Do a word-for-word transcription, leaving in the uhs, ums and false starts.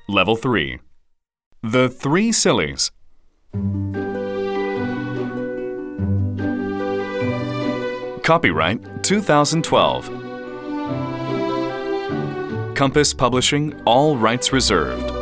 Level three. The Three Sillies. Copyright two thousand twelve. Compass Publishing, all rights reserved.